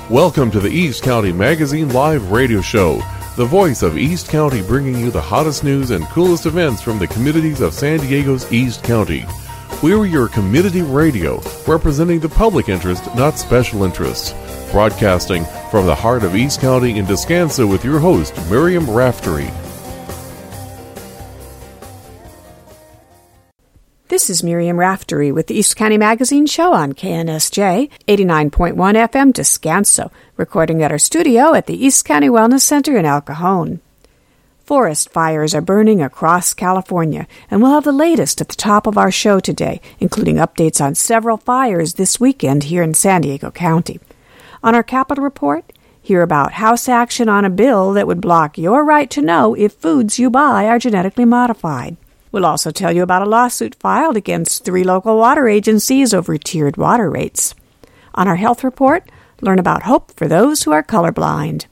Welcome to the East County Magazine Live Radio Show, the voice of East County, bringing you the hottest news and coolest events from the communities of San Diego's East County. We're your community radio, representing the public interest, not special interests. Broadcasting from the heart of East County in Descanso with your host, Miriam Raftery. This is Miriam Raftery with the East County Magazine Show on KNSJ 89.1 FM Descanso, recording at our studio at the East County Wellness Center in El Cajon. Forest fires are burning across California, and we'll have the latest at the top of our show today, including updates on several fires this weekend here in San Diego County. On our Capitol Report, hear about House action on a bill that would block your right to know if foods you buy are genetically modified. We'll also tell you about a lawsuit filed against 3 local water agencies over tiered water rates. On our health report, learn about hope for those who are colorblind.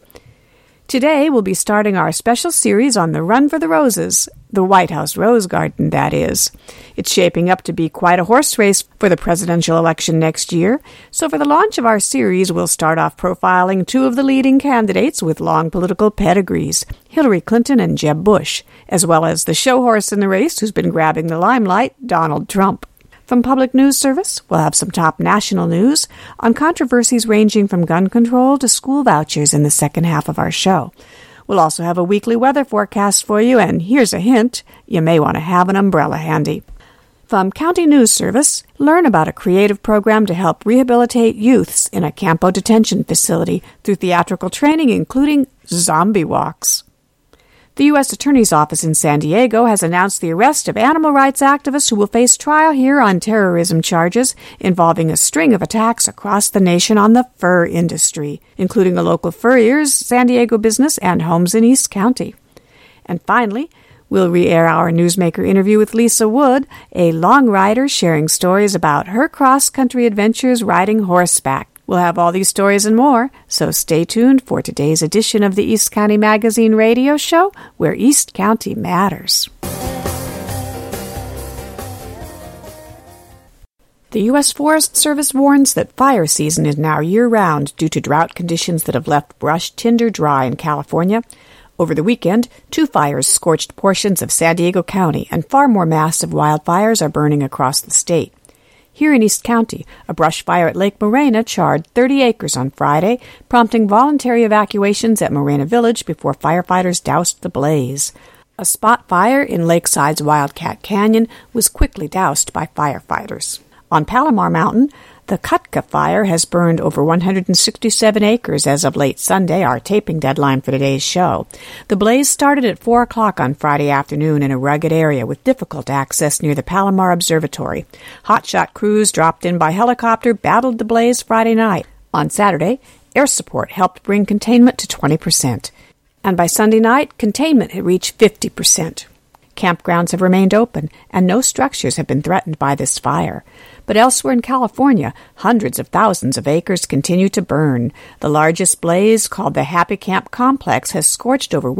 Today, we'll be starting our special series on the Run for the Roses, the White House Rose Garden, that is. It's shaping up to be quite a horse race for the presidential election next year, so for the launch of our series, we'll start off profiling 2 of the leading candidates with long political pedigrees, Hillary Clinton and Jeb Bush, as well as the show horse in the race who's been grabbing the limelight, Donald Trump. From Public News Service, we'll have some top national news on controversies ranging from gun control to school vouchers in the second half of our show. We'll also have a weekly weather forecast for you, and here's a hint, you may want to have an umbrella handy. From County News Service, learn about a creative program to help rehabilitate youths in a Campo detention facility through theatrical training, including zombie walks. The U.S. Attorney's Office in San Diego has announced the arrest of animal rights activists who will face trial here on terrorism charges involving a string of attacks across the nation on the fur industry, including a local furrier's San Diego business and homes in East County. And finally, we'll re-air our newsmaker interview with Lisa Wood, a long rider sharing stories about her cross-country adventures riding horseback. We'll have all these stories and more, so stay tuned for today's edition of the East County Magazine Radio Show, where East County matters. The U.S. Forest Service warns that fire season is now year-round due to drought conditions that have left brush tinder dry in California. Over the weekend, 2 fires scorched portions of San Diego County, and far more massive wildfires are burning across the state. Here in East County, a brush fire at Lake Morena charred 30 acres on Friday, prompting voluntary evacuations at Morena Village before firefighters doused the blaze. A spot fire in Lakeside's Wildcat Canyon was quickly doused by firefighters. On Palomar Mountain, the Cutka fire has burned over 167 acres as of late Sunday, our taping deadline for today's show. The blaze started at 4 o'clock on Friday afternoon in a rugged area with difficult access near the Palomar Observatory. Hotshot crews dropped in by helicopter battled the blaze Friday night. On Saturday, air support helped bring containment to 20%. And by Sunday night, containment had reached 50%. Campgrounds have remained open, and no structures have been threatened by this fire. But elsewhere in California, hundreds of thousands of acres continue to burn. The largest blaze, called the Happy Camp Complex, has scorched over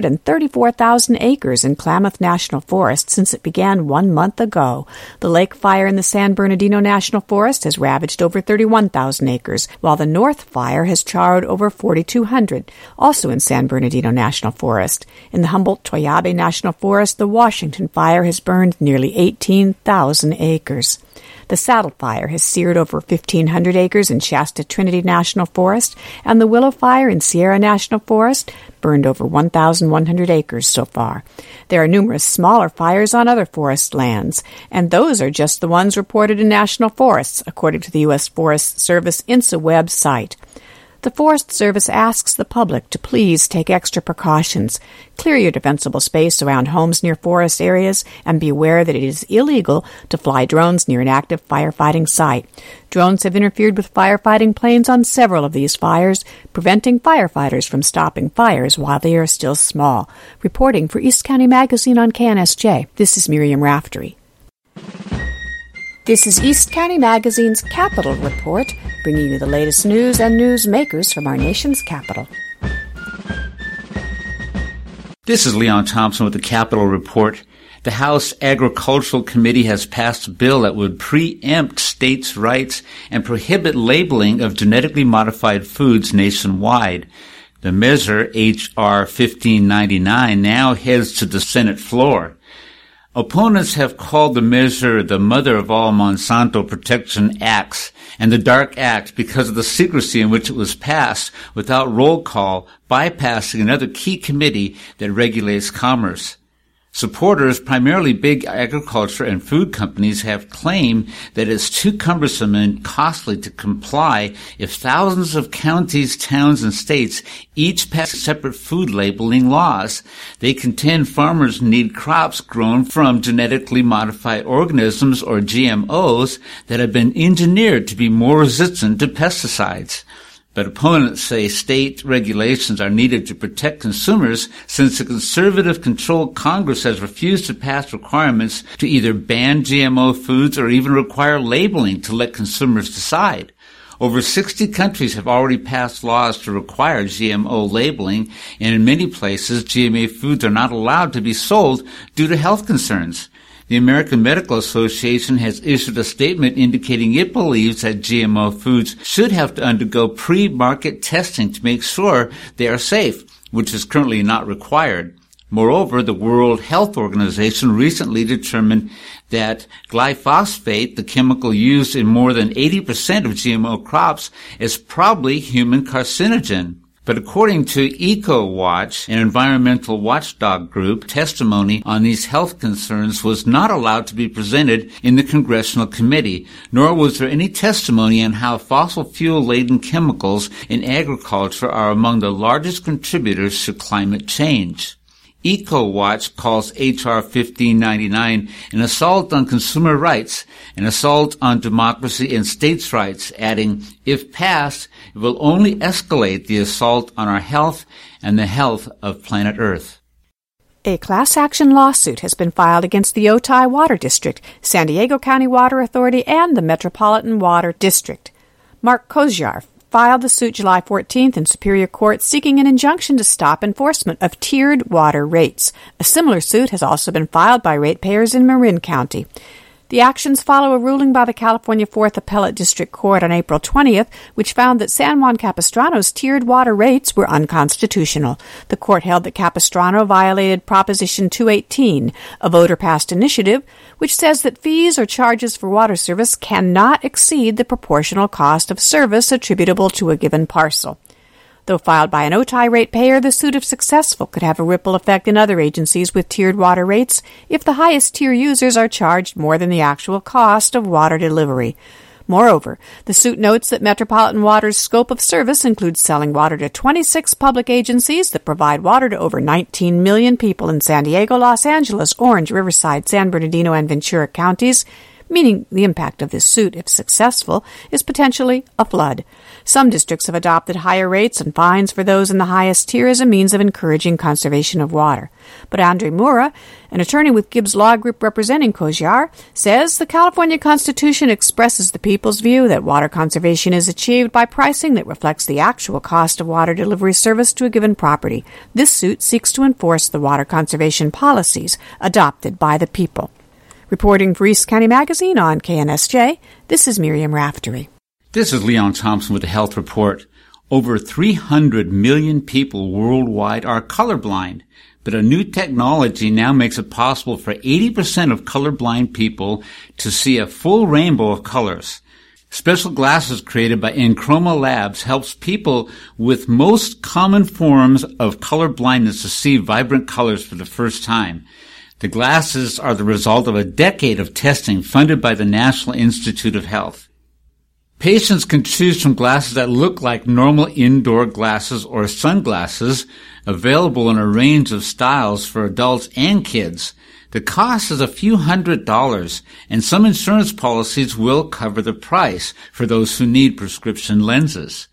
134,000 acres in Klamath National Forest since it began 1 month ago. The lake fire in the San Bernardino National Forest has ravaged over 31,000 acres, while the North Fire has charred over 4,200, also in San Bernardino National Forest. In the Humboldt-Toyabe National Forest, the Washington Fire has burned nearly 18,000 acres. The Saddle Fire has seared over 1,500 acres in Shasta Trinity National Forest, and the Willow Fire in Sierra National Forest burned over 1,100 acres so far. There are numerous smaller fires on other forest lands, and those are just the ones reported in national forests, according to the U.S. Forest Service InsaWeb site. The Forest Service asks the public to please take extra precautions, clear your defensible space around homes near forest areas, and be aware that it is illegal to fly drones near an active firefighting site. Drones have interfered with firefighting planes on several of these fires, preventing firefighters from stopping fires while they are still small. Reporting for East County Magazine on KNSJ, this is Miriam Raftery. This is East County Magazine's Capitol Report, bringing you the latest news and newsmakers from our nation's capital. This is Leon Thompson with the Capitol Report. The House Agricultural Committee has passed a bill that would preempt states' rights and prohibit labeling of genetically modified foods nationwide. The measure, H.R. 1599, now heads to the Senate floor. Opponents have called the measure the mother of all Monsanto Protection Acts and the Dark Act because of the secrecy in which it was passed without roll call, bypassing another key committee that regulates commerce. Supporters, primarily big agriculture and food companies, have claimed that it's too cumbersome and costly to comply if thousands of counties, towns, and states each pass separate food labeling laws. They contend farmers need crops grown from genetically modified organisms, or GMOs, that have been engineered to be more resistant to pesticides. But opponents say state regulations are needed to protect consumers since the conservative-controlled Congress has refused to pass requirements to either ban GMO foods or even require labeling to let consumers decide. Over 60 countries have already passed laws to require GMO labeling, and in many places, GMO foods are not allowed to be sold due to health concerns. The American Medical Association has issued a statement indicating it believes that GMO foods should have to undergo pre-market testing to make sure they are safe, which is currently not required. Moreover, the World Health Organization recently determined that glyphosate, the chemical used in more than 80% of GMO crops, is probably human carcinogen. But according to EcoWatch, an environmental watchdog group, testimony on these health concerns was not allowed to be presented in the Congressional Committee, nor was there any testimony on how fossil fuel-laden chemicals in agriculture are among the largest contributors to climate change. EcoWatch calls H.R. 1599 an assault on consumer rights, an assault on democracy and states' rights, adding, if passed, it will only escalate the assault on our health and the health of planet Earth. A class action lawsuit has been filed against the Otay Water District, San Diego County Water Authority, and the Metropolitan Water District. Mark Koziar filed the suit July 14th in Superior Court seeking an injunction to stop enforcement of tiered water rates. A similar suit has also been filed by ratepayers in Marin County. The actions follow a ruling by the California 4th Appellate District Court on April 20th, which found that San Juan Capistrano's tiered water rates were unconstitutional. The court held that Capistrano violated Proposition 218, a voter-passed initiative, which says that fees or charges for water service cannot exceed the proportional cost of service attributable to a given parcel. Though filed by an Otay ratepayer, the suit, if successful, could have a ripple effect in other agencies with tiered water rates if the highest tier users are charged more than the actual cost of water delivery. Moreover, the suit notes that Metropolitan Water's scope of service includes selling water to 26 public agencies that provide water to over 19 million people in San Diego, Los Angeles, Orange, Riverside, San Bernardino, and Ventura counties, meaning the impact of this suit, if successful, is potentially a flood. Some districts have adopted higher rates and fines for those in the highest tier as a means of encouraging conservation of water. But Andre Mura, an attorney with Gibbs Law Group representing Koziar, says the California Constitution expresses the people's view that water conservation is achieved by pricing that reflects the actual cost of water delivery service to a given property. This suit seeks to enforce the water conservation policies adopted by the people. Reporting for East County Magazine on KNSJ, this is Miriam Raftery. This is Leon Thompson with the Health Report. Over 300 million people worldwide are colorblind, but a new technology now makes it possible for 80% of colorblind people to see a full rainbow of colors. Special glasses created by Enchroma Labs helps people with most common forms of color blindness to see vibrant colors for the first time. The glasses are the result of a decade of testing funded by the National Institute of Health. Patients can choose from glasses that look like normal indoor glasses or sunglasses, available in a range of styles for adults and kids. The cost is a few $100s, and some insurance policies will cover the price for those who need prescription lenses.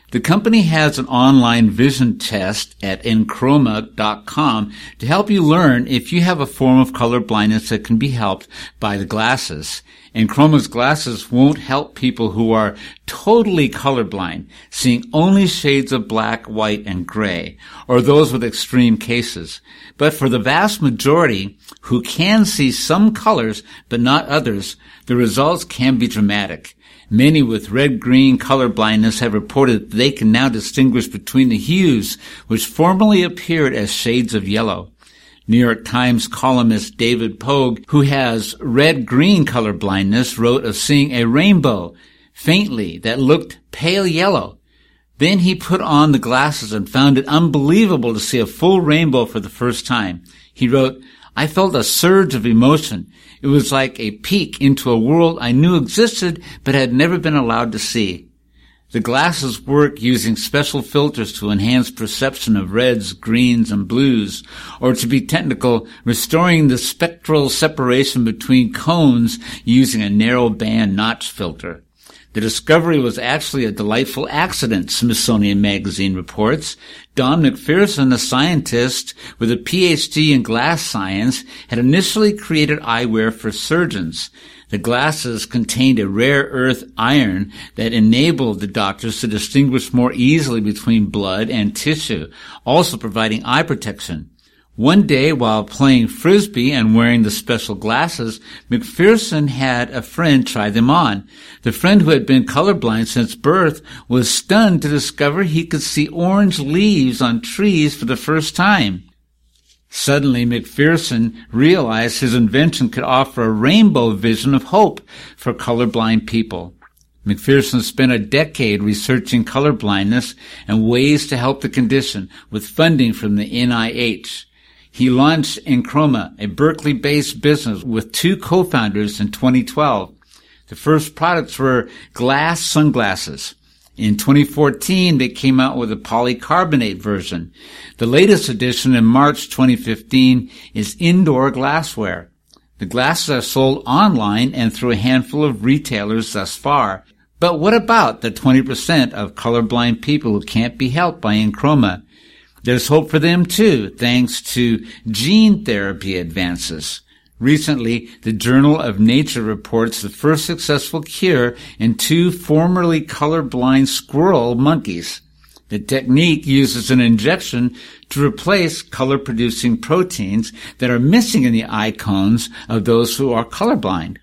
The company has an online vision test at Enchroma.com to help you learn if you have a form of color blindness that can be helped by the glasses. Enchroma's glasses won't help people who are totally colorblind, seeing only shades of black, white, and gray, or those with extreme cases. But for the vast majority who can see some colors but not others, the results can be dramatic. Many with red-green color blindness have reported that they can now distinguish between the hues which formerly appeared as shades of yellow. New York Times columnist David Pogue, who has red-green color blindness, wrote of seeing a rainbow faintly that looked pale yellow. Then he put on the glasses and found it unbelievable to see a full rainbow for the first time. He wrote, "I felt a surge of emotion. It was like a peek into a world I knew existed but had never been allowed to see." The glasses work using special filters to enhance perception of reds, greens, and blues, or to be technical, restoring the spectral separation between cones using a narrow band notch filter. The discovery was actually a delightful accident, Smithsonian Magazine reports. Don McPherson, a scientist with a PhD in glass science, had initially created eyewear for surgeons. The glasses contained a rare earth iron that enabled the doctors to distinguish more easily between blood and tissue, also providing eye protection. One day, while playing frisbee and wearing the special glasses, McPherson had a friend try them on. The friend, who had been colorblind since birth, was stunned to discover he could see orange leaves on trees for the first time. Suddenly, McPherson realized his invention could offer a rainbow vision of hope for colorblind people. McPherson spent a decade researching colorblindness and ways to help the condition with funding from the NIH. He launched Enchroma, a Berkeley-based business, with two co-founders in 2012. The first products were glass sunglasses. In 2014, they came out with a polycarbonate version. The latest edition in March 2015 is indoor glassware. The glasses are sold online and through a handful of retailers thus far. But what about the 20% of colorblind people who can't be helped by Enchroma? There's hope for them too, thanks to gene therapy advances. Recently, the Journal of Nature reports the first successful cure in two formerly colorblind squirrel monkeys. The technique uses an injection to replace color-producing proteins that are missing in the eye cones of those who are colorblind.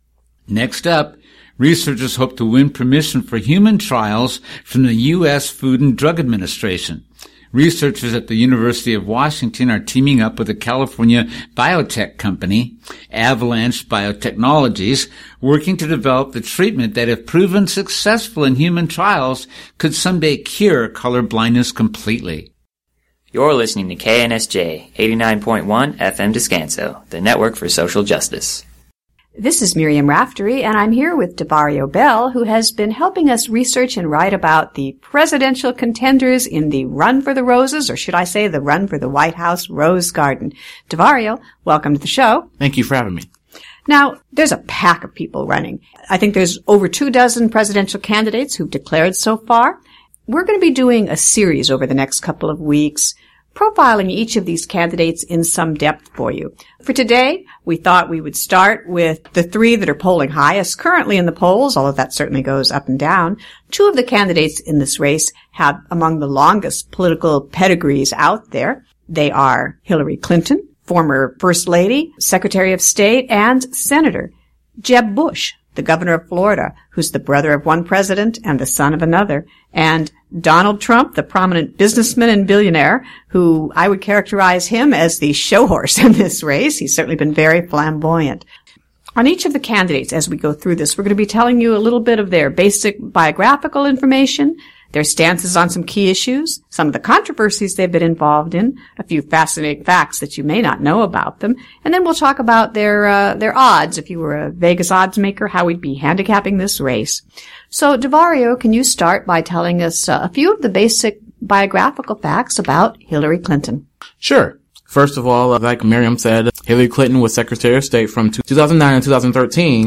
Next up, researchers hope to win permission for human trials from the U.S. Food and Drug Administration. Researchers at the University of Washington are teaming up with a California biotech company, Avalanche Biotechnologies, working to develop the treatment that, if proven successful in human trials, could someday cure color blindness completely. You're listening to KNSJ 89.1 FM Descanso, the network for social justice. This is Miriam Raftery, and I'm here with DeVario Bell, who has been helping us research and write about the presidential contenders in the Run for the Roses, or should I say the Run for the White House Rose Garden. DeVario, welcome to the show. Thank you for having me. Now, there's a pack of people running. I think there's over 24 presidential candidates who've declared so far. We're going to be doing a series over the next couple of weeks, profiling each of these candidates in some depth for you. For today, we thought we would start with the three that are polling highest currently in the polls, although that certainly goes up and down. Two of the candidates in this race have among the longest political pedigrees out there. They are Hillary Clinton, former First Lady, Secretary of State, and Senator. Jeb Bush, the governor of Florida, who's the brother of one president and the son of another, and Donald Trump, the prominent businessman and billionaire, who I would characterize him as the show horse in this race. He's certainly been very flamboyant. On each of the candidates, as we go through this, we're going to be telling you a little bit of their basic biographical information, their stances on some key issues, some of the controversies they've been involved in, a few fascinating facts that you may not know about them, and then we'll talk about their odds. If you were a Vegas odds maker, how we'd be handicapping this race. So, DeVario, can you start by telling us a few of the basic biographical facts about Hillary Clinton? Sure. First of all, like Miriam said, Hillary Clinton was Secretary of State from 2009 to 2013.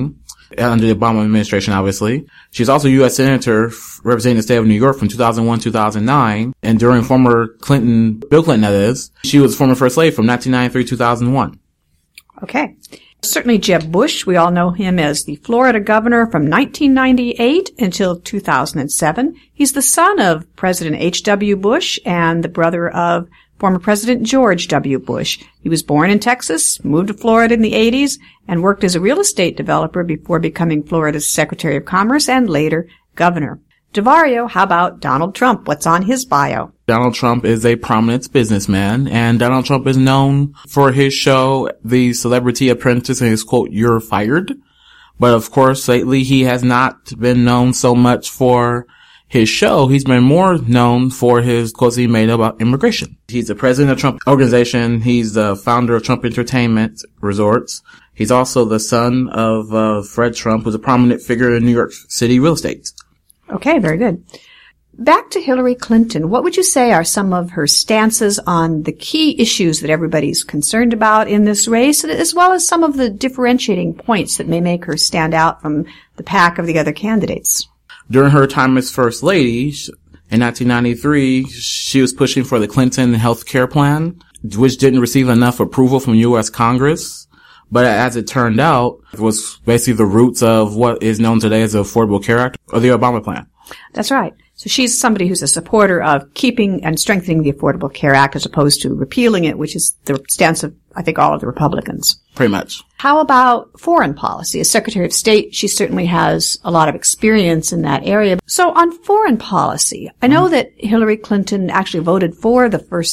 under the Obama administration, obviously. She's also a U.S. Senator representing the state of New York from 2001-2009. And during Bill Clinton, that is, she was former First Lady from 1993-2001. Okay. Certainly Jeb Bush, we all know him as the Florida governor from 1998 until 2007. He's the son of President H.W. Bush and the brother of former President George W. Bush. He was born in Texas, moved to Florida in the 80s, and worked as a real estate developer before becoming Florida's Secretary of Commerce and later governor. DeVario, how about Donald Trump? What's on his bio? Donald Trump is a prominent businessman, and Donald Trump is known for his show, The Celebrity Apprentice, and his quote, "You're fired." But of course, lately he has not been known so much for his show. He's been more known for his quotes he made about immigration. He's the president of Trump Organization. He's the founder of Trump Entertainment Resorts. He's also the son of Fred Trump, who's a prominent figure in New York City real estate. Okay, very good. Back to Hillary Clinton. What would you say are some of her stances on the key issues that everybody's concerned about in this race, as well as some of the differentiating points that may make her stand out from the pack of the other candidates? During her time as First Lady, in 1993, she was pushing for the Clinton health care plan, which didn't receive enough approval from U.S. Congress. But as it turned out, it was basically the roots of what is known today as the Affordable Care Act or the Obama plan. That's right. So she's somebody who's a supporter of keeping and strengthening the Affordable Care Act as opposed to repealing it, which is the stance of, I think, all of the Republicans. Pretty much. How about foreign policy? As Secretary of State, she certainly has a lot of experience in that area. So on foreign policy, I know that Hillary Clinton actually voted for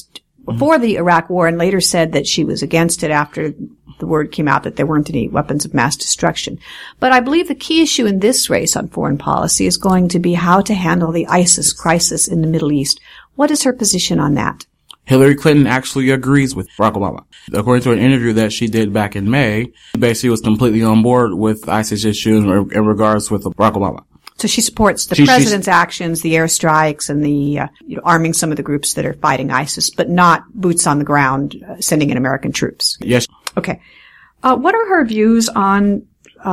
the Iraq War and later said that she was against it after the word came out that there weren't any weapons of mass destruction. But I believe the key issue in this race on foreign policy is going to be how to handle the ISIS crisis in the Middle East. What is her position on that? Hillary Clinton actually agrees with Barack Obama. According to an interview that she did back in May, she basically was completely on board with ISIS issues in regards with Barack Obama. So she supports the president's actions, the airstrikes, and the arming some of the groups that are fighting ISIS, but not boots on the ground sending in American troops. Yes. Okay. What are her views on?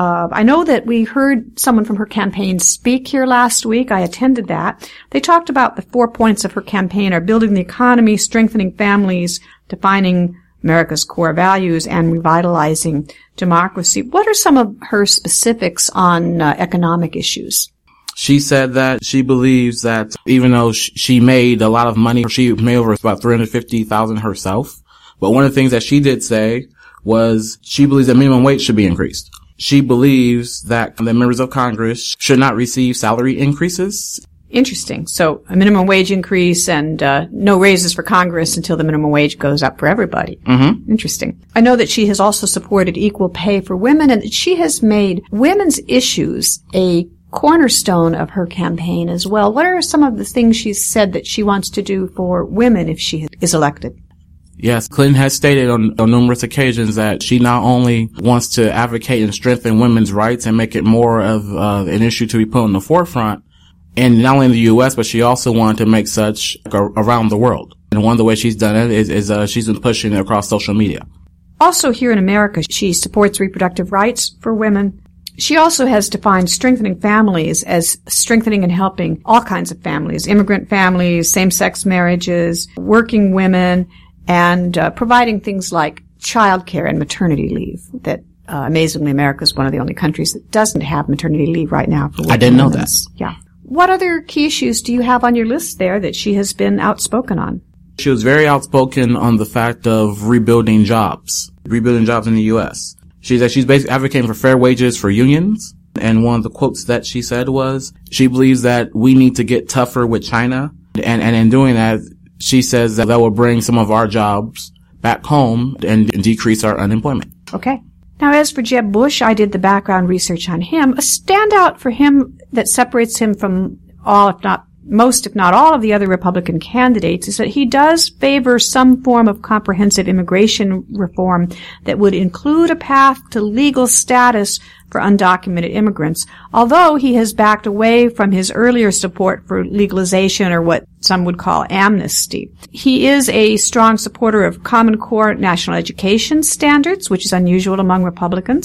I know that we heard someone from her campaign speak here last week. I attended that. They talked about the 4 points of her campaign are building the economy, strengthening families, defining America's core values, and revitalizing democracy. What are some of her specifics on economic issues? She said that she believes that even though she made a lot of money, she made over about $350,000 herself. But one of the things that she did say was she believes that minimum wage should be increased. She believes that the members of Congress should not receive salary increases. Interesting. So a minimum wage increase and no raises for Congress until the minimum wage goes up for everybody. Mm-hmm. Interesting. I know that she has also supported equal pay for women and that she has made women's issues a cornerstone of her campaign as well. What are some of the things she's said that she wants to do for women if she is elected? Yes, Clinton has stated on numerous occasions that she not only wants to advocate and strengthen women's rights and make it more of an issue to be put on the forefront, and not only in the U.S., but she also wanted to make such around the world. And one of the ways she's done it is she's been pushing it across social media. Also here in America, she supports reproductive rights for women. She also has defined strengthening families as strengthening and helping all kinds of families, immigrant families, same-sex marriages, working women, and providing things like childcare and maternity leave. That amazingly, America is one of the only countries that doesn't have maternity leave right now for working I didn't know women. that. Yeah. What other key issues do you have on your list there that she has been outspoken on? She was very outspoken on the fact of rebuilding jobs in the U.S. She's basically advocating for fair wages for unions. And one of the quotes that she said was, she believes that we need to get tougher with China. And in doing that, she says that will bring some of our jobs back home and decrease our unemployment. Okay. Now, as for Jeb Bush, I did the background research on him. A standout for him that separates him from all, if not most, if not all of the other Republican candidates is that he does favor some form of comprehensive immigration reform that would include a path to legal status for undocumented immigrants, although he has backed away from his earlier support for legalization or what some would call amnesty. He is a strong supporter of Common Core national education standards, which is unusual among Republicans,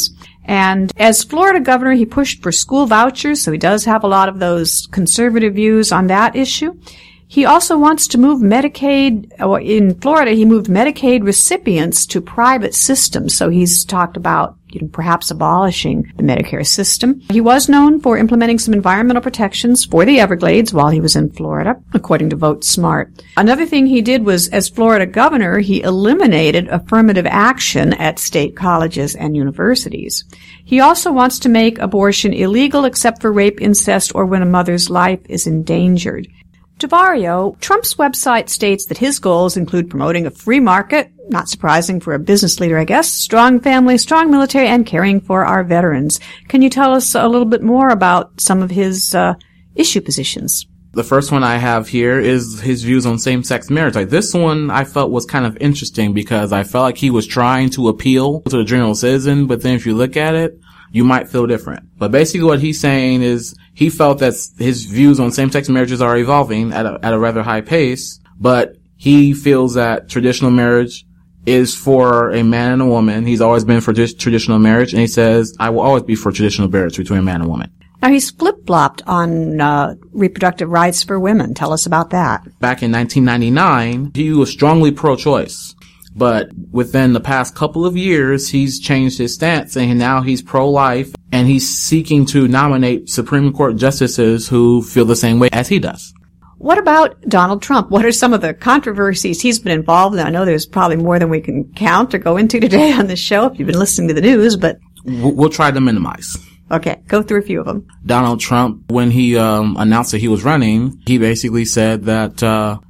And as Florida governor, he pushed for school vouchers, so he does have a lot of those conservative views on that issue. He also wants to move Medicaid, in Florida, he moved Medicaid recipients to private systems. So he's talked about, perhaps abolishing the Medicare system. He was known for implementing some environmental protections for the Everglades while he was in Florida, according to Vote Smart. Another thing he did was, as Florida governor, he eliminated affirmative action at state colleges and universities. He also wants to make abortion illegal except for rape, incest, or when a mother's life is endangered. DeVario, Trump's website states that his goals include promoting a free market, not surprising for a business leader, I guess, strong family, strong military, and caring for our veterans. Can you tell us a little bit more about some of his issue positions? The first one I have here is his views on same-sex marriage. Like, this one I felt was kind of interesting because I felt like he was trying to appeal to the general citizen, but then if you look at it, you might feel different. But basically what he's saying is he felt that his views on same-sex marriages are evolving at a rather high pace, but he feels that traditional marriage is for a man and a woman. He's always been for traditional marriage, and he says, I will always be for traditional marriage between a man and a woman. Now, he's flip-flopped on reproductive rights for women. Tell us about that. Back in 1999, he was strongly pro-choice. But within the past couple of years, he's changed his stance, and now he's pro-life, and he's seeking to nominate Supreme Court justices who feel the same way as he does. What about Donald Trump? What are some of the controversies he's been involved in? I know there's probably more than we can count or go into today on this show if you've been listening to the news, but... We'll try to minimize. Okay, go through a few of them. Donald Trump, when he announced that he was running, he basically said that...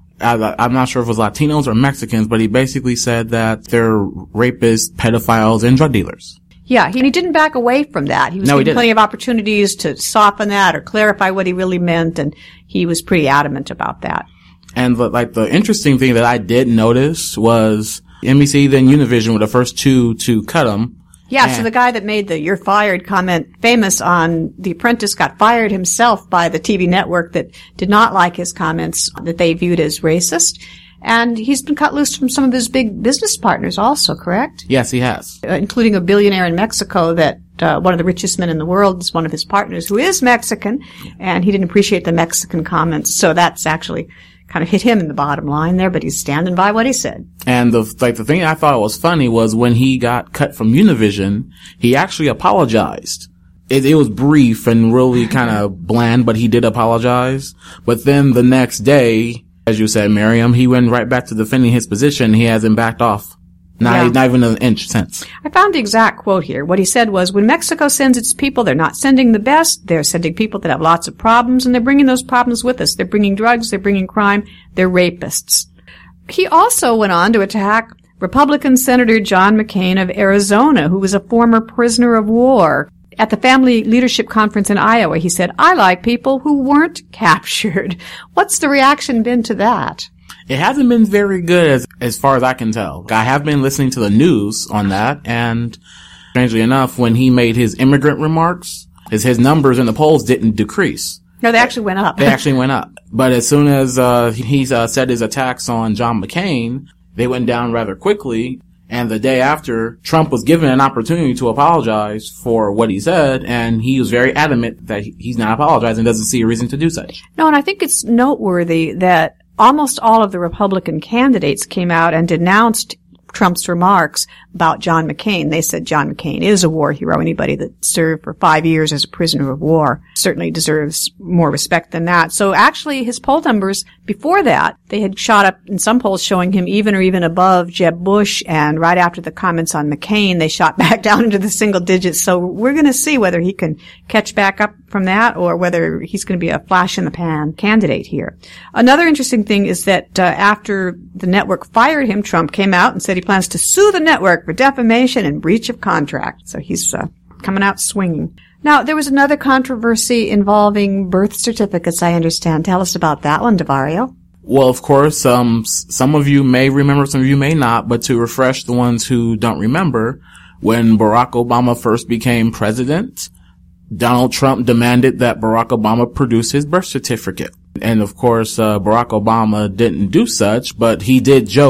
I'm not sure if it was Latinos or Mexicans, but he basically said that they're rapists, pedophiles, and drug dealers. Yeah, he didn't back away from that. He was given plenty of opportunities to soften that or clarify what he really meant, and he was pretty adamant about that. And the interesting thing that I did notice was NBC, then Univision were the first two to cut him. Yeah, so the guy that made the "you're fired" comment famous on The Apprentice got fired himself by the TV network that did not like his comments that they viewed as racist. And he's been cut loose from some of his big business partners also, correct? Yes, he has. Including a billionaire in Mexico that one of the richest men in the world is one of his partners who is Mexican, and he didn't appreciate the Mexican comments. So that's actually kind of hit him in the bottom line there, but he's standing by what he said. And the thing I thought was funny was when he got cut from Univision, he actually apologized. It was brief and really kind of bland, but he did apologize. But then the next day, as you said, Miriam, he went right back to defending his position. He hasn't backed off. Not even an inch since. I found the exact quote here. What he said was, when Mexico sends its people, they're not sending the best. They're sending people that have lots of problems, and they're bringing those problems with us. They're bringing drugs. They're bringing crime. They're rapists. He also went on to attack Republican Senator John McCain of Arizona, who was a former prisoner of war. At the Family Leadership Conference in Iowa, he said, I like people who weren't captured. What's the reaction been to that? It hasn't been very good as far as I can tell. I have been listening to the news on that, and strangely enough, when he made his immigrant remarks, his numbers in the polls didn't decrease. No, they actually went up. They actually went up. But as soon as he said his attacks on John McCain, they went down rather quickly. And the day after, Trump was given an opportunity to apologize for what he said, and he was very adamant that he's not apologizing, doesn't see a reason to do such. No, and I think it's noteworthy that almost all of the Republican candidates came out and denounced Trump's remarks about John McCain. They said John McCain is a war hero. Anybody that served for 5 years as a prisoner of war certainly deserves more respect than that. So actually his poll numbers before that, they had shot up in some polls showing him even or even above Jeb Bush, and right after the comments on McCain, they shot back down into the single digits. So we're going to see whether he can catch back up from that or whether he's going to be a flash in the pan candidate here. Another interesting thing is that after the network fired him, Trump came out and said he plans to sue the network for defamation and breach of contract. So he's coming out swinging. Now, there was another controversy involving birth certificates, I understand. Tell us about that one, DeVario. Well, of course, some of you may remember, some of you may not, but to refresh the ones who don't remember, when Barack Obama first became president, Donald Trump demanded that Barack Obama produce his birth certificate. And of course, Barack Obama didn't do such, but he did joke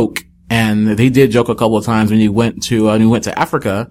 And he did joke a couple of times when he went to Africa.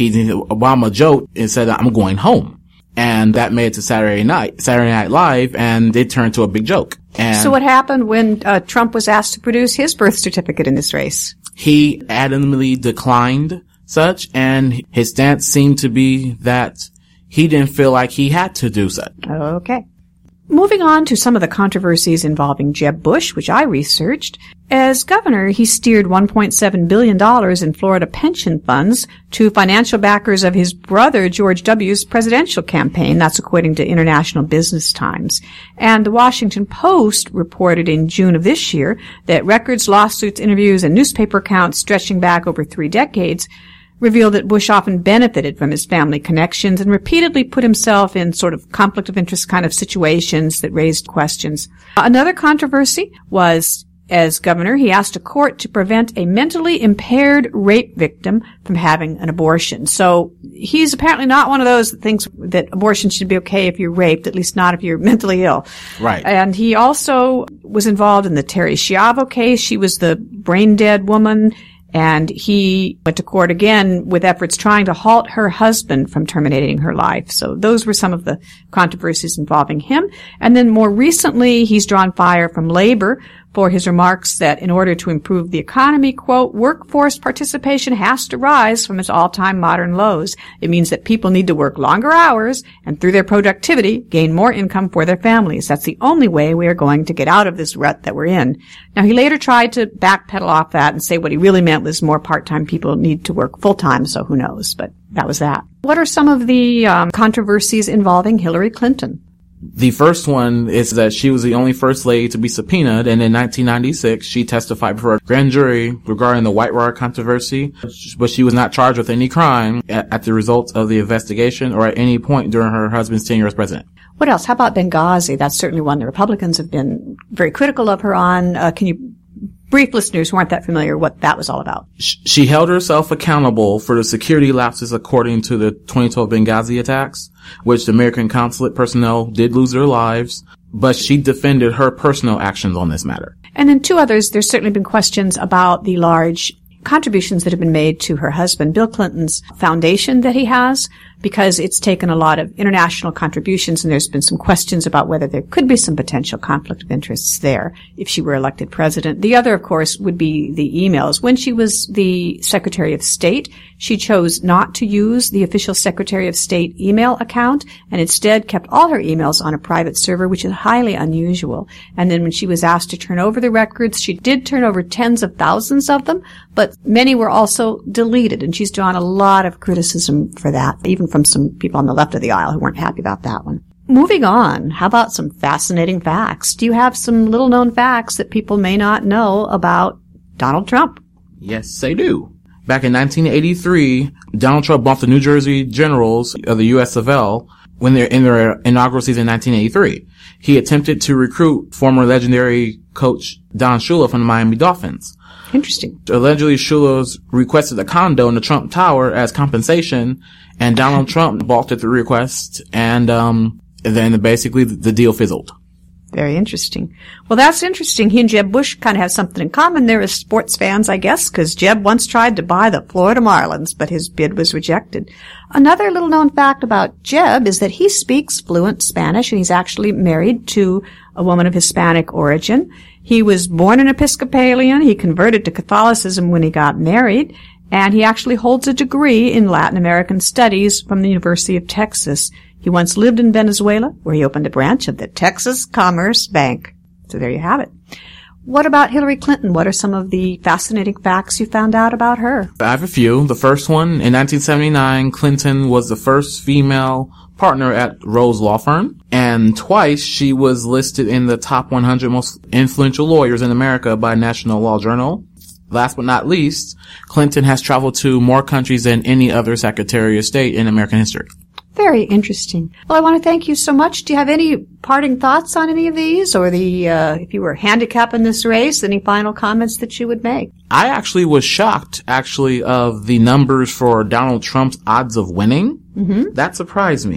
Obama joked and said, "I'm going home." And that made it to Saturday Night Live, and it turned to a big joke. And so what happened when Trump was asked to produce his birth certificate in this race? He adamantly declined such, and his stance seemed to be that he didn't feel like he had to do such. Okay. Moving on to some of the controversies involving Jeb Bush, which I researched. As governor, he steered $1.7 billion in Florida pension funds to financial backers of his brother George W.'s presidential campaign. That's according to International Business Times. And the Washington Post reported in June of this year that records, lawsuits, interviews, and newspaper accounts stretching back over 3 decades revealed that Bush often benefited from his family connections and repeatedly put himself in sort of conflict of interest kind of situations that raised questions. Another controversy was, as governor, he asked a court to prevent a mentally impaired rape victim from having an abortion. So he's apparently not one of those that thinks that abortion should be okay if you're raped, at least not if you're mentally ill. Right. And he also was involved in the Terri Schiavo case. She was the brain dead woman. And he went to court again with efforts trying to halt her husband from terminating her life. So those were some of the controversies involving him. And then more recently, he's drawn fire from labor for his remarks that in order to improve the economy, quote, workforce participation has to rise from its all-time modern lows. It means that people need to work longer hours and through their productivity gain more income for their families. That's the only way we are going to get out of this rut that we're in. Now, he later tried to backpedal off that and say what he really meant was more part-time people need to work full-time, so who knows, but that was that. What are some of the controversies involving Hillary Clinton? The first one is that she was the only first lady to be subpoenaed, and in 1996, she testified before a grand jury regarding the Whitewater controversy, but she was not charged with any crime at the results of the investigation or at any point during her husband's tenure as president. What else? How about Benghazi? That's certainly one the Republicans have been very critical of her on. Can you brief listeners who aren't that familiar what that was all about? She held herself accountable for the security lapses according to the 2012 Benghazi attacks, which the American consulate personnel did lose their lives, but she defended her personal actions on this matter. And then 2 others, there's certainly been questions about the large contributions that have been made to her husband, Bill Clinton's foundation that he has, because it's taken a lot of international contributions, and there's been some questions about whether there could be some potential conflict of interests there if she were elected president. The other, of course, would be the emails. When she was the Secretary of State, she chose not to use the official Secretary of State email account and instead kept all her emails on a private server, which is highly unusual. And then when she was asked to turn over the records, she did turn over tens of thousands of them, but many were also deleted, and she's drawn a lot of criticism for that, even from some people on the left of the aisle who weren't happy about that one. Moving on, how about some fascinating facts? Do you have some little-known facts that people may not know about Donald Trump? Yes, I do. Back in 1983, Donald Trump bumped the New Jersey Generals of the USFL when they're in their inaugural season in 1983. He attempted to recruit former legendary coach Don Shula from the Miami Dolphins. Interesting. Allegedly, Shula's requested a condo in the Trump Tower as compensation, and Donald Trump balked at the request, and then basically the deal fizzled. Very interesting. Well, that's interesting. He and Jeb Bush kind of have something in common there as sports fans, I guess, because Jeb once tried to buy the Florida Marlins, but his bid was rejected. Another little-known fact about Jeb is that he speaks fluent Spanish, and he's actually married to a woman of Hispanic origin. He was born an Episcopalian. He converted to Catholicism when he got married, and he actually holds a degree in Latin American Studies from the University of Texas. He once lived in Venezuela, where he opened a branch of the Texas Commerce Bank. So there you have it. What about Hillary Clinton? What are some of the fascinating facts you found out about her? I have a few. The first one, in 1979, Clinton was the first female partner at Rose Law Firm, and twice she was listed in the top 100 most influential lawyers in America by National Law Journal. Last but not least, Clinton has traveled to more countries than any other Secretary of State in American history. Very interesting. Well, I want to thank you so much. Do you have any parting thoughts on any of these, or if you were handicapping this race, any final comments that you would make? I actually was shocked, of the numbers for Donald Trump's odds of winning. Mm-hmm. That surprised me.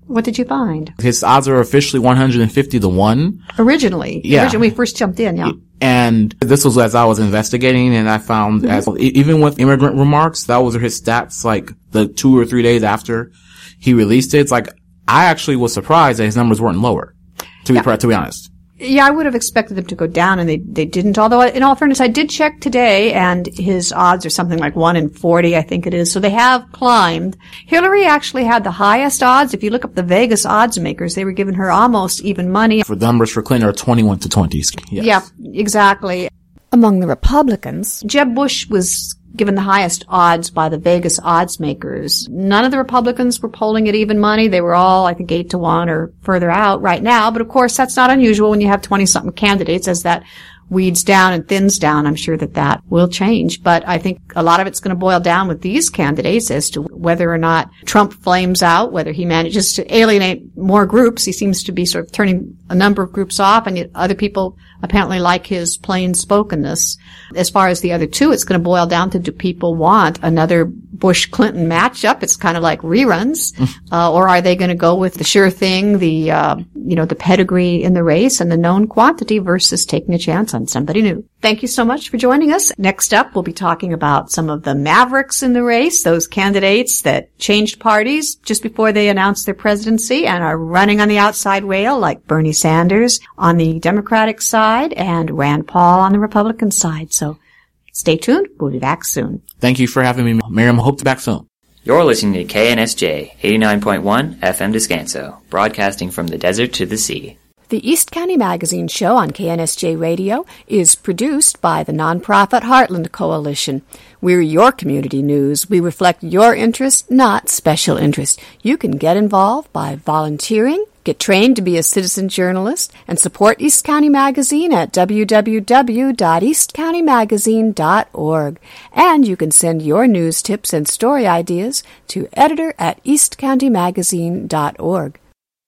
What did you find? His odds are officially 150 to 1. Originally. Yeah. Originally, we first jumped in, yeah. And this was as I was investigating, and I found even with immigrant remarks, that was his stats like the 2 or 3 days after he released it. It's like, I actually was surprised that his numbers weren't lower, to be honest. Yeah, I would have expected them to go down, and they didn't. Although, in all fairness, I did check today, and his odds are something like 1 in 40, I think it is. So they have climbed. Hillary actually had the highest odds. If you look up the Vegas odds makers, they were giving her almost even money. For the numbers for Clinton are 21 to 20. Yes. Yeah, exactly. Among the Republicans, Jeb Bush was given the highest odds by the Vegas odds makers. None of the Republicans were polling at even money. They were all, I think, 8 to 1 or further out right now. But of course, that's not unusual when you have 20-something candidates. As that weeds down and thins down, I'm sure that will change. But I think a lot of it's going to boil down with these candidates as to whether or not Trump flames out, whether he manages to alienate more groups. He seems to be sort of turning a number of groups off, and yet other people apparently like his plain spokenness. As far as the other two, it's going to boil down to, do people want another Bush-Clinton matchup? It's kind of like reruns. Or are they going to go with the sure thing, the pedigree in the race and the known quantity versus taking a chance on somebody new? Thank you so much for joining us. Next up, we'll be talking about some of the mavericks in the race, those candidates that changed parties just before they announced their presidency and are running on the outside rail, like Bernie Sanders on the Democratic side and Rand Paul on the Republican side. So stay tuned. We'll be back soon. Thank you for having me, Miriam. Hope to be back soon. You're listening to KNSJ 89.1 FM Descanso, broadcasting from the desert to the sea. The East County Magazine show on KNSJ Radio is produced by the nonprofit Heartland Coalition. We're your community news. We reflect your interest, not special interest. You can get involved by volunteering, get trained to be a citizen journalist, and support East County Magazine at www.eastcountymagazine.org. And you can send your news tips and story ideas to editor@eastcountymagazine.org.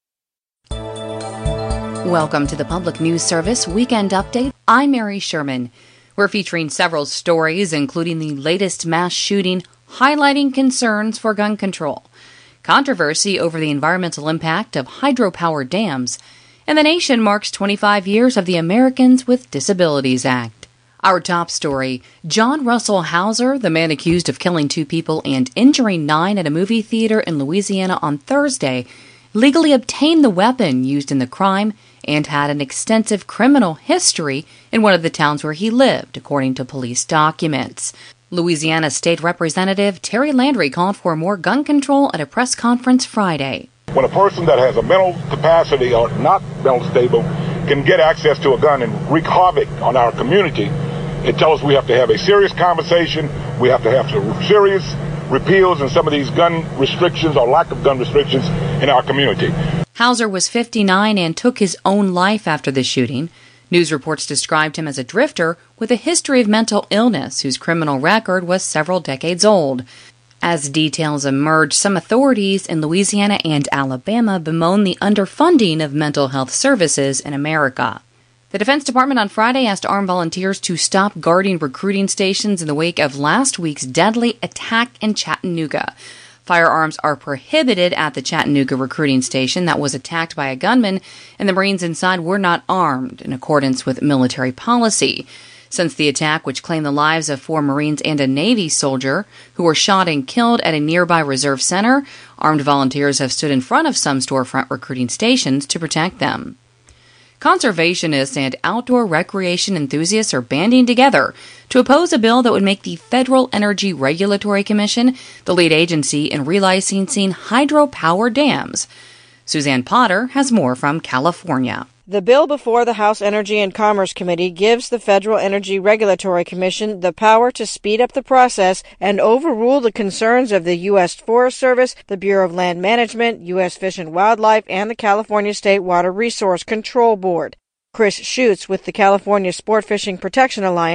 Welcome to the Public News Service Weekend Update. I'm Mary Sherman. We're featuring several stories, including the latest mass shooting, highlighting concerns for gun control, controversy over the environmental impact of hydropower dams, and the nation marks 25 years of the Americans with Disabilities Act. Our top story, John Russell Hauser, the man accused of killing 2 people and injuring 9 at a movie theater in Louisiana on Thursday, legally obtained the weapon used in the crime and had an extensive criminal history in one of the towns where he lived, according to police documents. Louisiana State Representative Terry Landry called for more gun control at a press conference Friday. When a person that has a mental capacity or not mental stable can get access to a gun and wreak havoc on our community, it tells us we have to have a serious conversation. We have to have some serious repeals and some of these gun restrictions or lack of gun restrictions in our community. Hauser was 59 and took his own life after the shooting. News reports described him as a drifter with a history of mental illness whose criminal record was several decades old. As details emerged, some authorities in Louisiana and Alabama bemoan the underfunding of mental health services in America. The Defense Department on Friday asked armed volunteers to stop guarding recruiting stations in the wake of last week's deadly attack in Chattanooga. Firearms are prohibited at the Chattanooga recruiting station that was attacked by a gunman, and the Marines inside were not armed, in accordance with military policy. Since the attack, which claimed the lives of 4 Marines and a Navy soldier who were shot and killed at a nearby reserve center, armed volunteers have stood in front of some storefront recruiting stations to protect them. Conservationists and outdoor recreation enthusiasts are banding together to oppose a bill that would make the Federal Energy Regulatory Commission the lead agency in relicensing hydropower dams. Suzanne Potter has more from California. The bill before the House Energy and Commerce Committee gives the Federal Energy Regulatory Commission the power to speed up the process and overrule the concerns of the U.S. Forest Service, the Bureau of Land Management, U.S. Fish and Wildlife, and the California State Water Resource Control Board. Chris Schutz with the California Sport Fishing Protection Alliance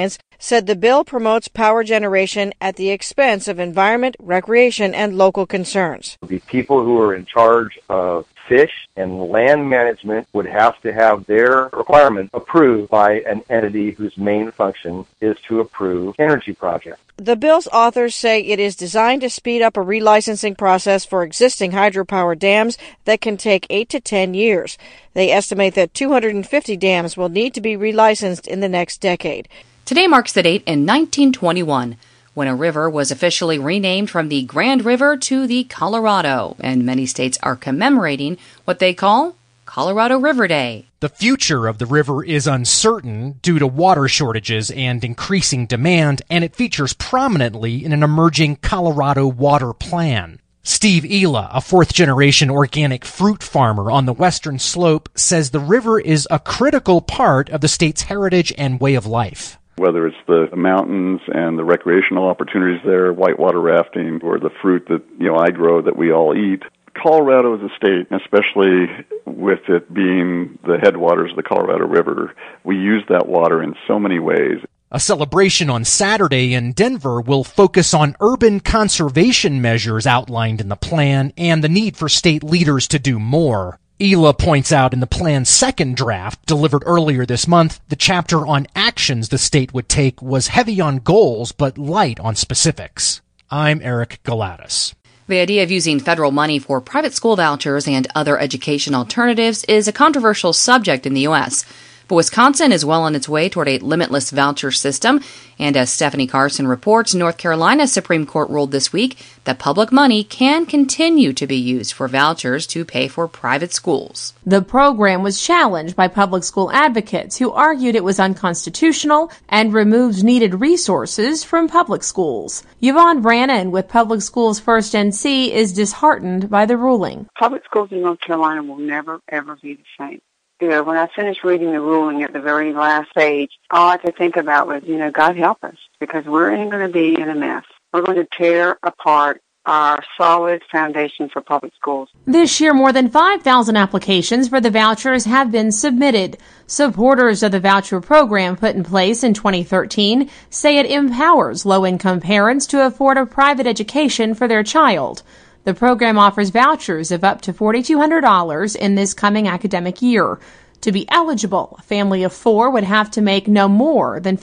said the bill promotes power generation at the expense of environment, recreation, and local concerns. The people who are in charge of fish and land management would have to have their requirements approved by an entity whose main function is to approve energy projects. The bill's authors say it is designed to speed up a relicensing process for existing hydropower dams that can take 8 to 10 years. They estimate that 250 dams will need to be relicensed in the next decade. Today marks the date in 1921, when a river was officially renamed from the Grand River to the Colorado, and many states are commemorating what they call Colorado River Day. The future of the river is uncertain due to water shortages and increasing demand, and it features prominently in an emerging Colorado water plan. Steve Ela, a fourth-generation organic fruit farmer on the western slope, says the river is a critical part of the state's heritage and way of life. Whether it's the mountains and the recreational opportunities there, whitewater rafting, or the fruit that I grow that we all eat, Colorado is a state, especially with it being the headwaters of the Colorado River. We use that water in so many ways. A celebration on Saturday in Denver will focus on urban conservation measures outlined in the plan and the need for state leaders to do more. Ela points out in the plan's second draft, delivered earlier this month, the chapter on actions the state would take was heavy on goals but light on specifics. I'm Eric Galatis. The idea of using federal money for private school vouchers and other education alternatives is a controversial subject in the U.S., but Wisconsin is well on its way toward a limitless voucher system, and as Stephanie Carson reports, North Carolina's Supreme Court ruled this week that public money can continue to be used for vouchers to pay for private schools. The program was challenged by public school advocates who argued it was unconstitutional and removes needed resources from public schools. Yvonne Brannon with Public Schools First NC is disheartened by the ruling. Public schools in North Carolina will never, ever be the same. When I finished reading the ruling at the very last page, all I could think about was, God help us, because we're going to be in a mess. We're going to tear apart our solid foundation for public schools. This year, more than 5,000 applications for the vouchers have been submitted. Supporters of the voucher program put in place in 2013 say it empowers low-income parents to afford a private education for their child. The program offers vouchers of up to $4,200 in this coming academic year. To be eligible, a family of 4 would have to make no more than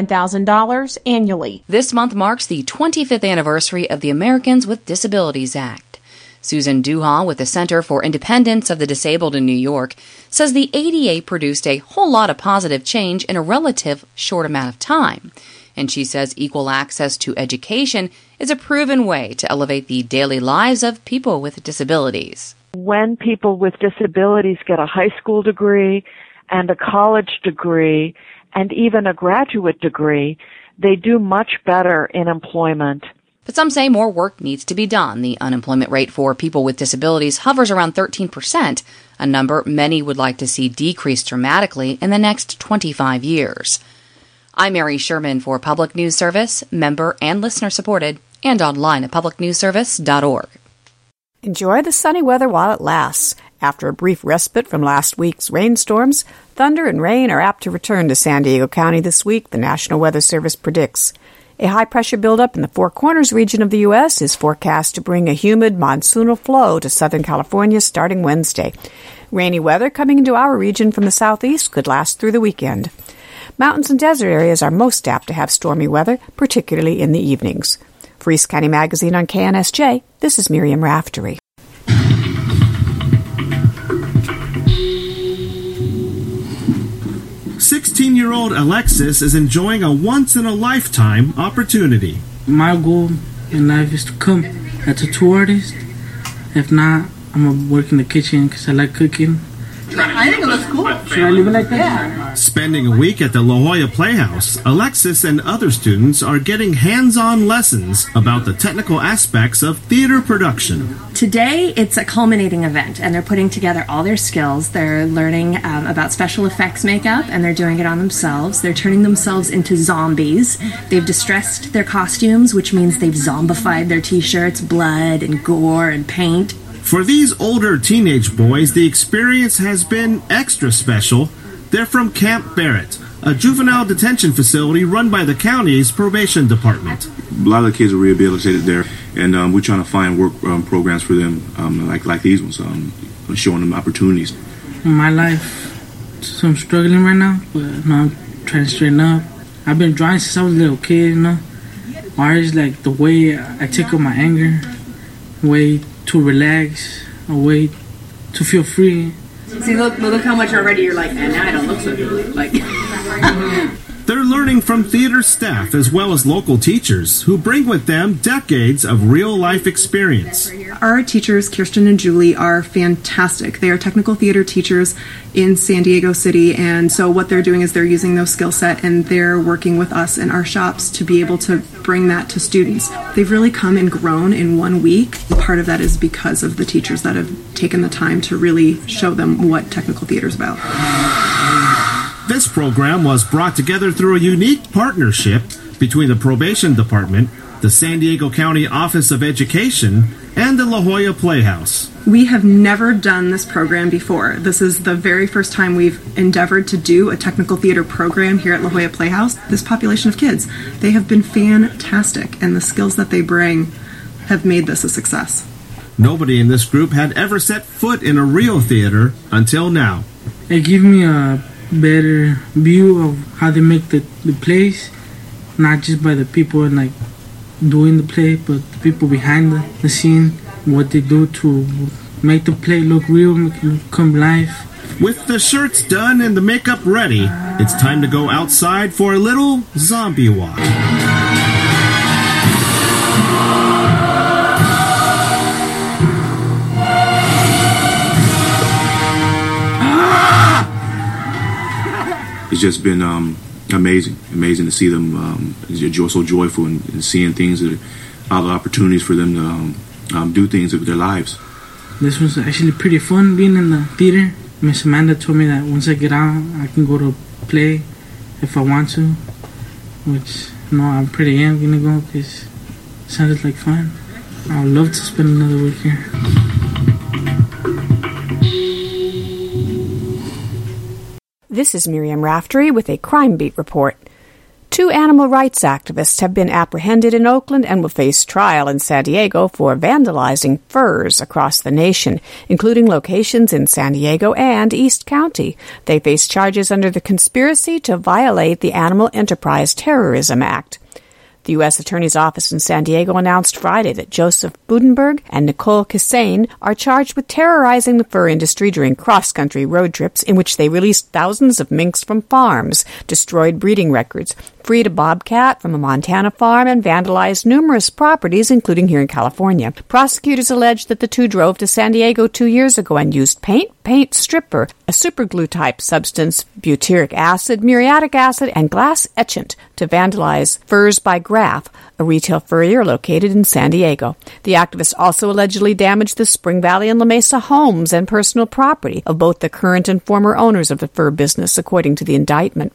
$59,000 annually. This month marks the 25th anniversary of the Americans with Disabilities Act. Susan Duha with the Center for Independence of the Disabled in New York says the ADA produced a whole lot of positive change in a relative short amount of time. And she says equal access to education is a proven way to elevate the daily lives of people with disabilities. When people with disabilities get a high school degree and a college degree and even a graduate degree, they do much better in employment. But some say more work needs to be done. The unemployment rate for people with disabilities hovers around 13%, a number many would like to see decrease dramatically in the next 25 years. I'm Mary Sherman for Public News Service, member and listener supported, and online at publicnewsservice.org. Enjoy the sunny weather while it lasts. After a brief respite from last week's rainstorms, thunder and rain are apt to return to San Diego County this week, the National Weather Service predicts. A high-pressure buildup in the Four Corners region of the U.S. is forecast to bring a humid monsoonal flow to Southern California starting Wednesday. Rainy weather coming into our region from the southeast could last through the weekend. Mountains and desert areas are most apt to have stormy weather, particularly in the evenings. For East County Magazine on KNSJ, this is Miriam Raftery. 16-year-old Alexis is enjoying a once-in-a-lifetime opportunity. My goal in life is to come as a tattoo artist. If not, I'm going to work in the kitchen because I like cooking. I think it looks cool. Should I leave it like that? Yeah. Spending a week at the La Jolla Playhouse, Alexis and other students are getting hands-on lessons about the technical aspects of theater production. Today, it's a culminating event, and they're putting together all their skills. They're learning about special effects makeup, and they're doing it on themselves. They're turning themselves into zombies. They've distressed their costumes, which means they've zombified their t-shirts, blood and gore and paint. For these older teenage boys, the experience has been extra special. They're from Camp Barrett, a juvenile detention facility run by the county's probation department. A lot of the kids are rehabilitated there, and we're trying to find work programs for them like these ones, showing them opportunities. In my life, so I'm struggling right now, but I'm trying to straighten up. I've been drawing since I was a little kid, Art is like the way I take up my anger, a way to relax, a way to feel free. See, look how much already you're like, and now I don't look so good. Like, they're learning from theater staff as well as local teachers who bring with them decades of real-life experience. Our teachers, Kirsten and Julie, are fantastic. They are technical theater teachers in San Diego City, and so what they're doing is they're using those skill set and they're working with us in our shops to be able to bring that to students. They've really come and grown in 1 week. Part of that is because of the teachers that have taken the time to really show them what technical theater is about. This program was brought together through a unique partnership between the Probation Department, the San Diego County Office of Education, and the La Jolla Playhouse. We have never done this program before. This is the very first time we've endeavored to do a technical theater program here at La Jolla Playhouse. This population of kids, they have been fantastic, and the skills that they bring have made this a success. Nobody in this group had ever set foot in a real theater until now. It gives me a better view of how they make the plays, not just by the people like doing the play, but the people behind the scene, what they do to make the play look real, make it come live. With the shirts done and the makeup ready, it's time to go outside for a little zombie walk. It's just been amazing to see them so joyful and seeing things that are the opportunities for them to do things with their lives. This was actually pretty fun being in the theater. Miss Amanda told me that once I get out, I can go to play if I want to, which I'm pretty gonna go because it sounded like fun. I would love to spend another week here. This is Miriam Raftery with a Crime Beat report. 2 animal rights activists have been apprehended in Oakland and will face trial in San Diego for vandalizing furs across the nation, including locations in San Diego and East County. They face charges under the conspiracy to violate the Animal Enterprise Terrorism Act. The U.S. Attorney's Office in San Diego announced Friday that Joseph Budenberg and Nicole Kissane are charged with terrorizing the fur industry during cross-country road trips in which they released thousands of minks from farms, destroyed breeding records, freed a bobcat from a Montana farm, and vandalized numerous properties, including here in California. Prosecutors allege that the 2 drove to San Diego 2 years ago and used paint stripper, a superglue-type substance, butyric acid, muriatic acid, and glass etchant to vandalize Furs by Graf, a retail furrier located in San Diego. The activists also allegedly damaged the Spring Valley and La Mesa homes and personal property of both the current and former owners of the fur business, according to the indictment.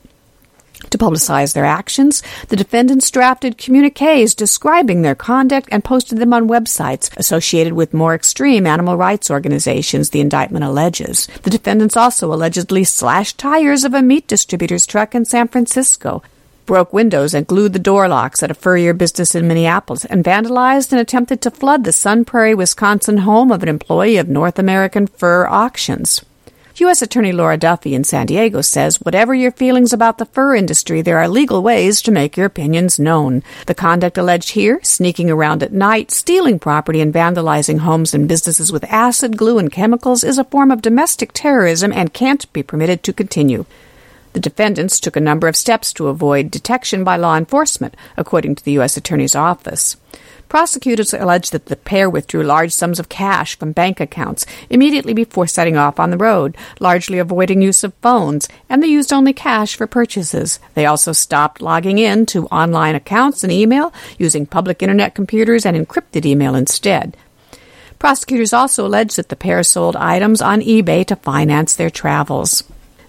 To publicize their actions, the defendants drafted communiques describing their conduct and posted them on websites associated with more extreme animal rights organizations, the indictment alleges. The defendants also allegedly slashed tires of a meat distributor's truck in San Francisco, broke windows and glued the door locks at a furrier business in Minneapolis, and vandalized and attempted to flood the Sun Prairie, Wisconsin home of an employee of North American Fur Auctions. U.S. Attorney Laura Duffy in San Diego says, whatever your feelings about the fur industry, there are legal ways to make your opinions known. The conduct alleged here, sneaking around at night, stealing property, and vandalizing homes and businesses with acid, glue, and chemicals, is a form of domestic terrorism and can't be permitted to continue. The defendants took a number of steps to avoid detection by law enforcement, according to the U.S. Attorney's Office. Prosecutors allege that the pair withdrew large sums of cash from bank accounts immediately before setting off on the road, largely avoiding use of phones, and they used only cash for purchases. They also stopped logging in to online accounts and email, using public internet computers and encrypted email instead. Prosecutors also allege that the pair sold items on eBay to finance their travels.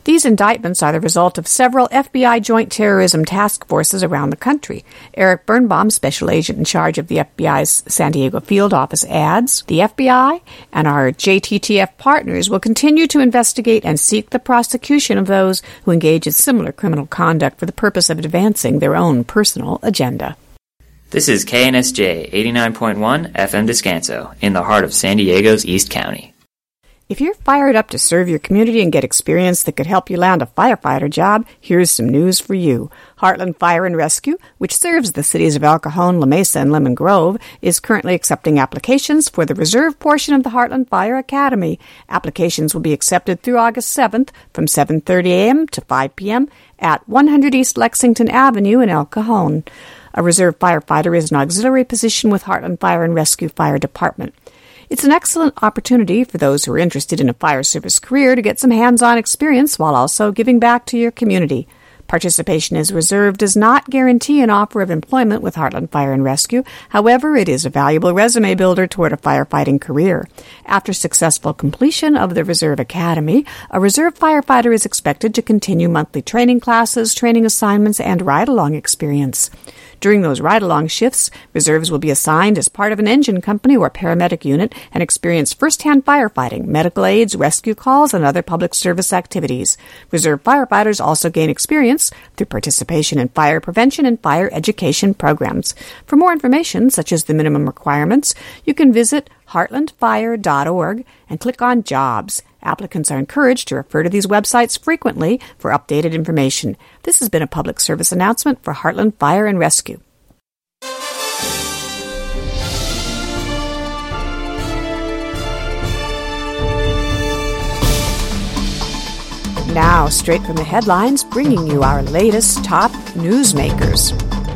These indictments are the result of several FBI joint terrorism task forces around the country. Eric Birnbaum, special agent in charge of the FBI's San Diego field office, adds, the FBI and our JTTF partners will continue to investigate and seek the prosecution of those who engage in similar criminal conduct for the purpose of advancing their own personal agenda. This is KNSJ 89.1 FM Descanso, in the heart of San Diego's East County. If you're fired up to serve your community and get experience that could help you land a firefighter job, here's some news for you. Heartland Fire and Rescue, which serves the cities of El Cajon, La Mesa, and Lemon Grove, is currently accepting applications for the reserve portion of the Heartland Fire Academy. Applications will be accepted through August 7th from 7:30 a.m. to 5 p.m. at 100 East Lexington Avenue in El Cajon. A reserve firefighter is an auxiliary position with Heartland Fire and Rescue Fire Department. It's an excellent opportunity for those who are interested in a fire service career to get some hands-on experience while also giving back to your community. Participation as reserve does not guarantee an offer of employment with Heartland Fire and Rescue. However, it is a valuable resume builder toward a firefighting career. After successful completion of the Reserve Academy, a reserve firefighter is expected to continue monthly training classes, training assignments, and ride-along experience. During those ride-along shifts, reserves will be assigned as part of an engine company or paramedic unit and experience first-hand firefighting, medical aids, rescue calls, and other public service activities. Reserve firefighters also gain experience through participation in fire prevention and fire education programs. For more information, such as the minimum requirements, you can visit heartlandfire.org and click on Jobs. Applicants are encouraged to refer to these websites frequently for updated information. This has been a public service announcement for Heartland Fire and Rescue. Now, straight from the headlines, bringing you our latest top newsmakers.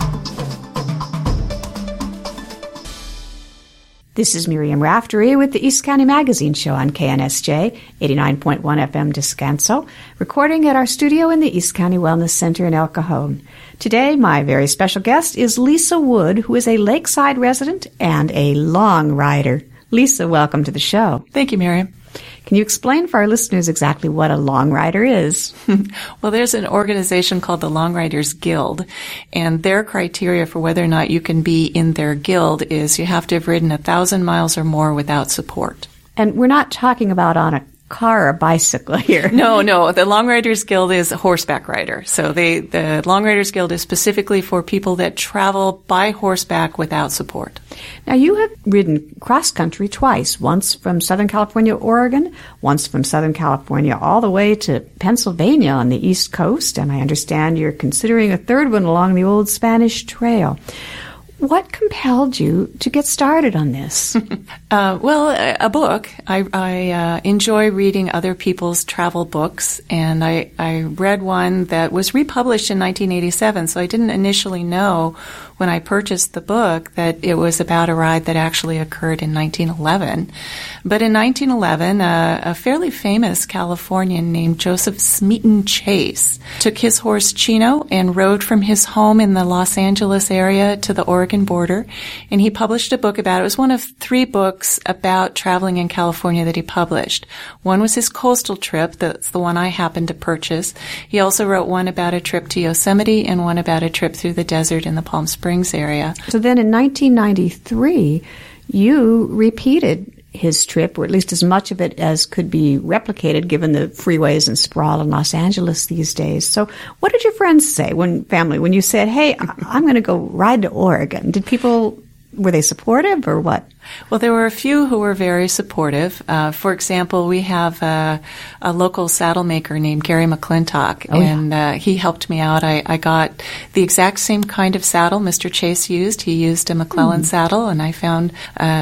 This is Miriam Raftery with the East County Magazine Show on KNSJ 89.1 FM Descanso, recording at our studio in the East County Wellness Center in El Cajon. Today, my very special guest is Lisa Wood, who is a Lakeside resident and a long rider. Lisa, welcome to the show. Thank you, Miriam. Can you explain for our listeners exactly what a long rider is? Well, there's an organization called the Long Riders Guild, and their criteria for whether or not you can be in their guild is you have to have ridden 1,000 miles or more without support. And we're not talking about on a car or bicycle here. No. The Long Riders Guild is a horseback rider. So the Long Riders Guild is specifically for people that travel by horseback without support. Now, you have ridden cross-country twice, once from Southern California, Oregon, once from Southern California all the way to Pennsylvania on the East Coast, and I understand you're considering a third one along the old Spanish Trail. What compelled you to get started on this? Well, a book. I enjoy reading other people's travel books, and I read one that was republished in 1987, so I didn't initially know when I purchased the book that it was about a ride that actually occurred in 1911. But in 1911, a fairly famous Californian named Joseph Smeaton Chase took his horse Chino and rode from his home in the Los Angeles area to the Oregon border, and he published a book about it. It was one of 3 books about traveling in California that he published. One was his coastal trip. That's the one I happened to purchase. He also wrote one about a trip to Yosemite and one about a trip through the desert in the Palm Springs area. So then in 1993, you repeated his trip, or at least as much of it as could be replicated given the freeways and sprawl in Los Angeles these days. So what did your friends say when you said, hey, I'm going to go ride to Oregon? Were they supportive or what? Well, there were a few who were very supportive. For example, we have a local saddle maker named Gary McClintock, and he helped me out. I got the exact same kind of saddle Mr. Chase used. He used a McClellan saddle, and I found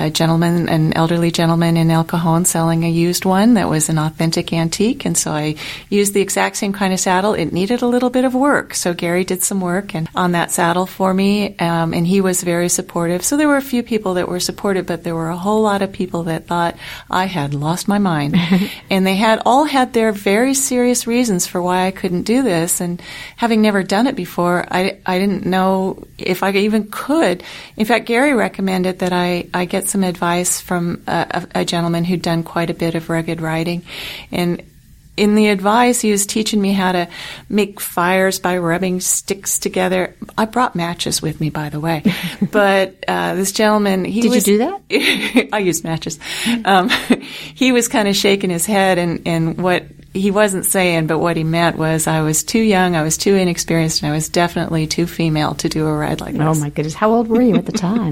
an elderly gentleman in El Cajon selling a used one that was an authentic antique, and so I used the exact same kind of saddle. It needed a little bit of work, so Gary did some work on that saddle for me, and he was very supportive. So there were a few people that were supportive, but there were a whole lot of people that thought I had lost my mind. And they all had their very serious reasons for why I couldn't do this. And having never done it before, I didn't know if I even could. In fact, Gary recommended that I get some advice from a gentleman who'd done quite a bit of rugged riding. And in the advice, he was teaching me how to make fires by rubbing sticks together. I brought matches with me, by the way. But this gentleman, Did you do that? I used matches. He was kind of shaking his head, and what he wasn't saying, but what he meant was I was too young, I was too inexperienced, and I was definitely too female to do a ride like this. Oh, my goodness. How old were you at the time?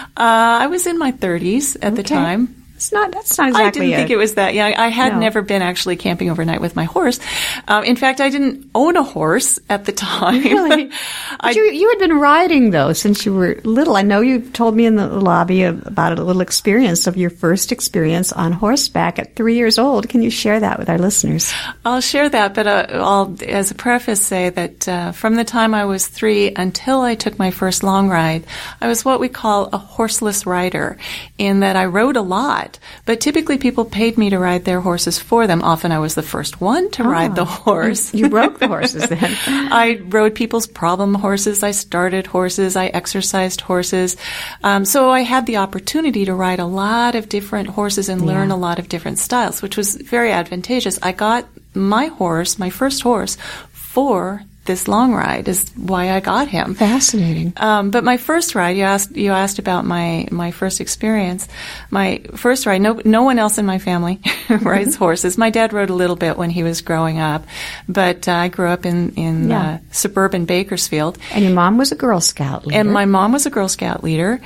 I was in my 30s at the time. That's not exactly I didn't think it was that young. I had never been actually camping overnight with my horse. In fact, I didn't own a horse at the time. Really? But you had been riding, though, since you were little. I know you told me in the lobby about a little experience of your first experience on horseback at 3 years old. Can you share that with our listeners? I'll share that, but I'll, as a preface, say that from the time I was 3 until I took my first long ride, I was what we call a horseless rider, in that I rode a lot. But typically people paid me to ride their horses for them. Often I was the first one to ride the horse. You rode the horses then. I rode people's problem horses. I started horses. I exercised horses. So I had the opportunity to ride a lot of different horses and learn a lot of different styles, which was very advantageous. I got my first horse, for this long ride is why I got him. Fascinating. But my first ride, you asked about my first experience. My first ride, no one else in my family rides horses. My dad rode a little bit when he was growing up, but I grew up in suburban Bakersfield. And your mom was a Girl Scout leader. And my mom was a Girl Scout leader.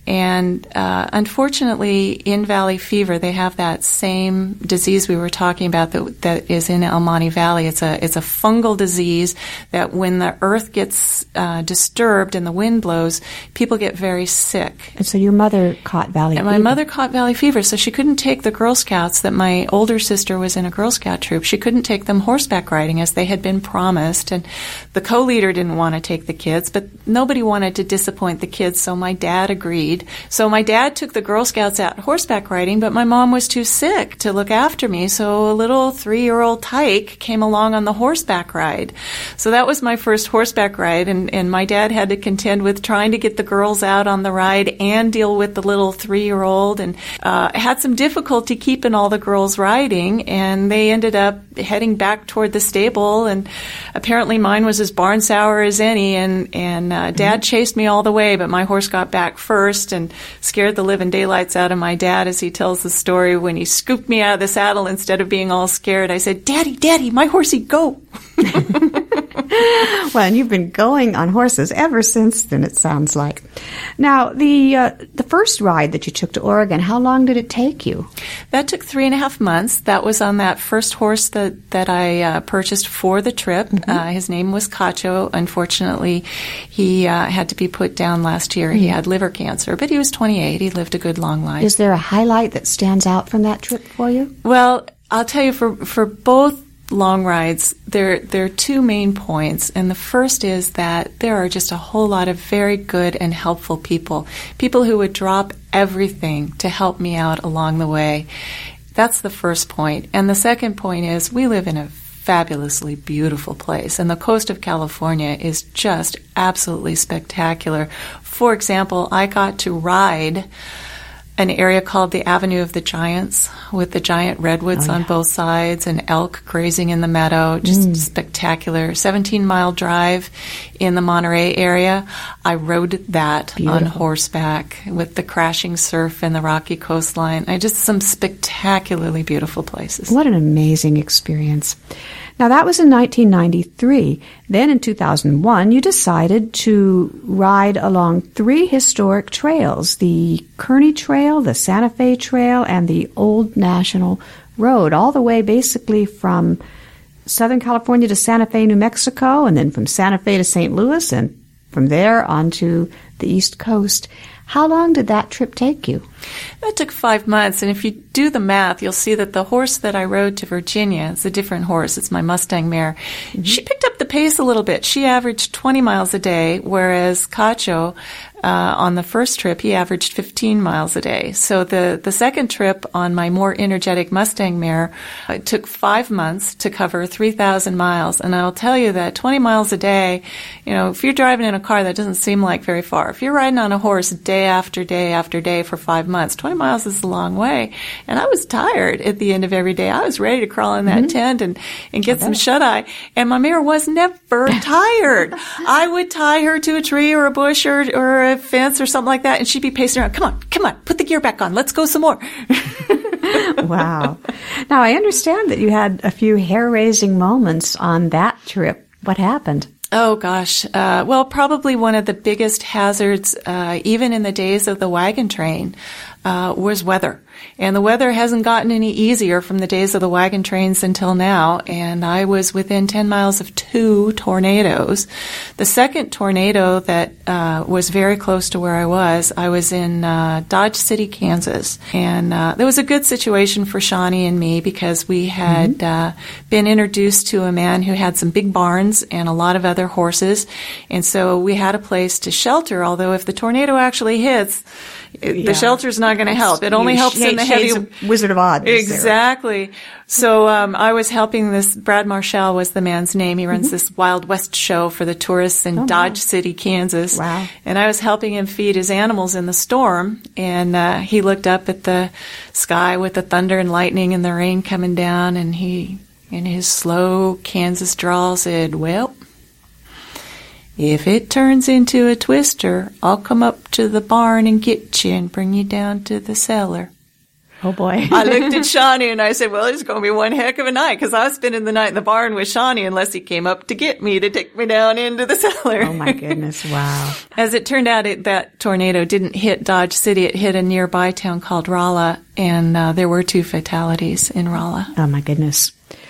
And unfortunately, in Valley Fever, they have that same disease we were talking about that is in El Monte Valley. It's a fungal disease that when the earth gets disturbed and the wind blows, people get very sick. And so your mother caught Valley Fever. And my mother caught Valley Fever, so she couldn't take the Girl Scouts that my older sister was in a Girl Scout troop. She couldn't take them horseback riding as they had been promised. And the co-leader didn't want to take the kids, but nobody wanted to disappoint the kids, so my dad agreed. So my dad took the Girl Scouts out horseback riding, but my mom was too sick to look after me, so a little 3-year-old tyke came along on the horseback ride. So that was my first horseback ride, and my dad had to contend with trying to get the girls out on the ride and deal with the little 3-year-old, and had some difficulty keeping all the girls riding, and they ended up heading back toward the stable, and apparently mine was as barn sour as any, and Dad chased me all the way, but my horse got back first and scared the living daylights out of my dad as he tells the story when he scooped me out of the saddle instead of being all scared. I said, Daddy, my horsey, go. Well, and you've been going on horses ever since then, it sounds like. Now, the first ride that you took to Oregon, how long did it take you? That took 3.5 months. That was on that first horse that I purchased for the trip. Mm-hmm. His name was Cacho. Unfortunately, he had to be put down last year. Mm-hmm. He had liver cancer, but he was 28. He lived a good long life. Is there a highlight that stands out from that trip for you? Well, I'll tell you, for both long rides, there are two main points, and the first is that there are just a whole lot of very good and helpful people who would drop everything to help me out along the way. That's the first point. And the second point is we live in a fabulously beautiful place, and the coast of California is just absolutely spectacular. For example, I got to ride an area called the Avenue of the Giants with the giant redwoods on both sides and elk grazing in the meadow. Just spectacular. 17-mile drive in the Monterey area. I rode that on horseback with the crashing surf and the rocky coastline. Just some spectacularly beautiful places. What an amazing experience. Now, that was in 1993. Then in 2001, you decided to ride along 3 historic trails, the Kearney Trail, the Santa Fe Trail, and the Old National Road, all the way basically from Southern California to Santa Fe, New Mexico, and then from Santa Fe to St. Louis, and from there onto the East Coast. How long did that trip take you? That took 5 months, and if you do the math, you'll see that the horse that I rode to Virginia, it's a different horse, it's my Mustang mare, she picked up the pace a little bit. She averaged 20 miles a day, whereas Cacho, on the first trip, he averaged 15 miles a day. So the second trip on my more energetic Mustang mare, it took 5 months to cover 3,000 miles, and I'll tell you that 20 miles a day, if you're driving in a car, that doesn't seem like very far. far. If you're riding on a horse day after day after day for 5 months, 20 miles is a long way. And I was tired at the end of every day. I was ready to crawl in that tent and get some shut-eye. And my mare was never tired. I would tie her to a tree or a bush or a fence or something like that, and she'd be pacing around. Come on, put the gear back on. Let's go some more. Wow. Now, I understand that you had a few hair-raising moments on that trip. What happened? Oh, gosh. Well, probably one of the biggest hazards, even in the days of the wagon train, was weather. And the weather hasn't gotten any easier from the days of the wagon trains until now. And I was within 10 miles of 2 tornadoes. The second tornado that was very close to where I was in Dodge City, Kansas. And there was a good situation for Shawnee and me because we had been introduced to a man who had some big barns and a lot of other horses. And so we had a place to shelter, although if the tornado actually hits, the shelter's not going to help. It only helps in the heavy Wizard of Oz. Exactly. So I was helping this. Brad Marshall was the man's name. He runs this Wild West show for the tourists in Dodge City, Kansas. Wow. And I was helping him feed his animals in the storm. And he looked up at the sky with the thunder and lightning and the rain coming down. And he, in his slow Kansas drawl, said, "Well, if it turns into a twister, I'll come up to the barn and get you and bring you down to the cellar." Oh, boy. I looked at Shawnee and I said, well, it's going to be one heck of a night because I was spending the night in the barn with Shawnee unless he came up to get me to take me down into the cellar. Oh, my goodness. Wow. As it turned out, that tornado didn't hit Dodge City. It hit a nearby town called Rolla, and there were 2 fatalities in Rolla. Oh, my goodness.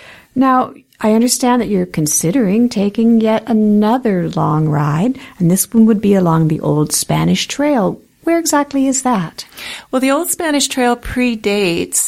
Now, I understand that you're considering taking yet another long ride, and this one would be along the Old Spanish Trail. Where exactly is that? Well, the Old Spanish Trail predates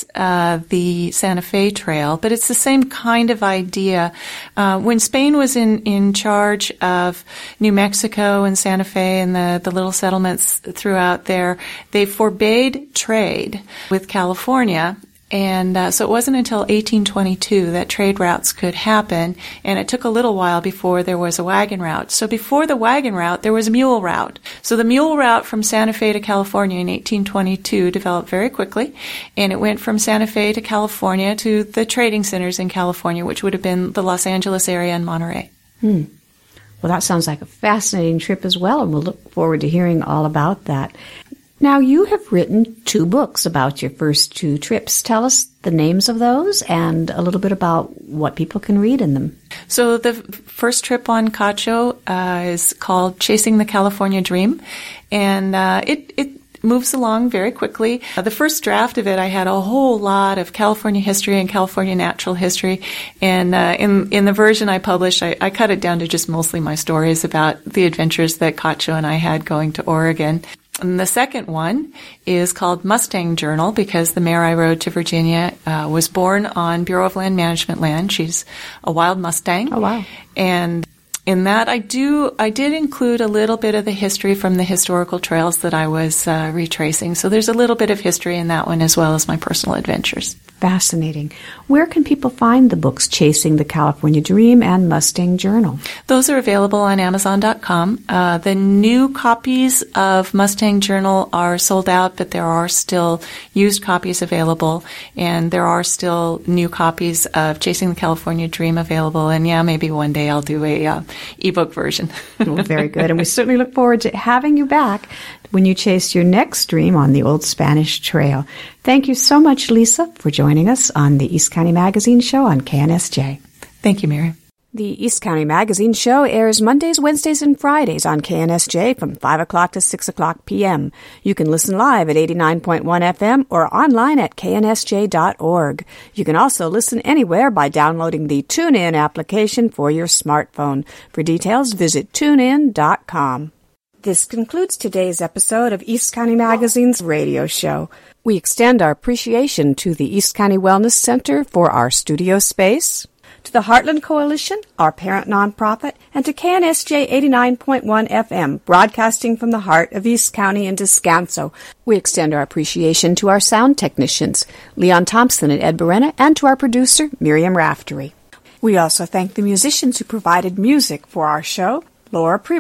the Santa Fe Trail, but it's the same kind of idea. When Spain was in charge of New Mexico and Santa Fe and the little settlements throughout there, they forbade trade with California. And so it wasn't until 1822 that trade routes could happen, and it took a little while before there was a wagon route. So before the wagon route, there was a mule route. So the mule route from Santa Fe to California in 1822 developed very quickly, and it went from Santa Fe to California to the trading centers in California, which would have been the Los Angeles area and Monterey. Well, that sounds like a fascinating trip as well, and we'll look forward to hearing all about that. Now, you have written 2 books about your first 2 trips. Tell us the names of those and a little bit about what people can read in them. So the first trip on Cacho is called Chasing the California Dream, and it moves along very quickly. The first draft of it, I had a whole lot of California history and California natural history, and in the version I published, I cut it down to just mostly my stories about the adventures that Cacho and I had going to Oregon. And the second one is called Mustang Journal because the mare I rode to Virginia was born on Bureau of Land Management land. She's a wild Mustang. Oh, wow. And in that, I did include a little bit of the history from the historical trails that I was retracing. So there's a little bit of history in that one as well as my personal adventures. Fascinating. Where can people find the books Chasing the California Dream and Mustang Journal? Those are available on Amazon.com. The new copies of Mustang Journal are sold out, but there are still used copies available, and there are still new copies of Chasing the California Dream available. And yeah, maybe one day I'll do a ebook version. Well, very good. And we certainly look forward to having you back when you chase your next dream on the Old Spanish Trail. Thank you so much, Lisa, for joining us on the East County Magazine Show on KNSJ. Thank you, Mary. The East County Magazine Show airs Mondays, Wednesdays, and Fridays on KNSJ from 5 o'clock to 6 o'clock p.m. You can listen live at 89.1 FM or online at knsj.org. You can also listen anywhere by downloading the TuneIn application for your smartphone. For details, visit tunein.com. This concludes today's episode of East County Magazine's radio show. We extend our appreciation to the East County Wellness Center for our studio space, to the Heartland Coalition, our parent nonprofit, and to KNSJ 89.1 FM, broadcasting from the heart of East County and Descanso. We extend our appreciation to our sound technicians, Leon Thompson and Ed Berena, and to our producer, Miriam Raftery. We also thank the musicians who provided music for our show, Laura Preble,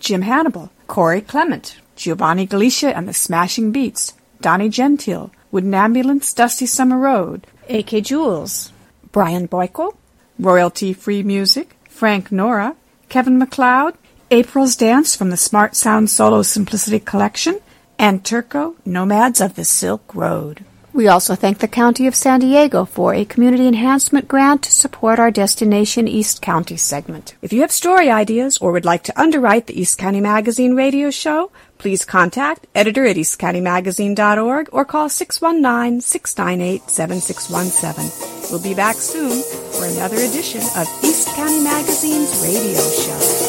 Jim Hannibal, Corey Clement, Giovanni Galicia and the Smashing Beats, Donnie Gentile, Wooden Ambulance, Dusty Summer Road, A.K. Jules, Brian Boyko, Royalty Free Music, Frank Nora, Kevin MacLeod, April's Dance from the Smart Sound Solo Simplicity Collection, and Turco, Nomads of the Silk Road. We also thank the County of San Diego for a community enhancement grant to support our Destination East County segment. If you have story ideas or would like to underwrite the East County Magazine radio show, please contact editor at eastcountymagazine.org or call 619-698-7617. We'll be back soon for another edition of East County Magazine's radio show.